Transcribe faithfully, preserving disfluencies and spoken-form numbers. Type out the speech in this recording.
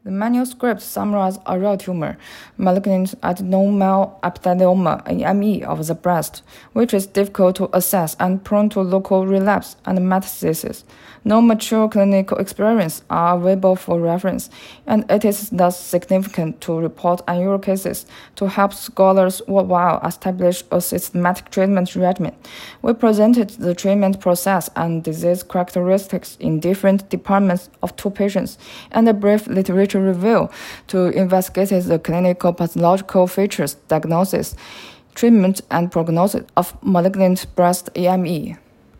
The manuscript summarized a rare tumor, malignant adenoma epithelioma (A M E) of the breast, which is difficult to assess and prone to local relapse and metastasis. No mature clinical experience are available for reference, and it is thus significant to report unusual cases to help scholars worldwide establish a systematic treatment regimen. We presented the treatment process and disease characteristics in different departments of two patients, and a brief literature review to investigate the clinical pathological features, diagnosis, treatment, and prognosis of malignant breast A M E.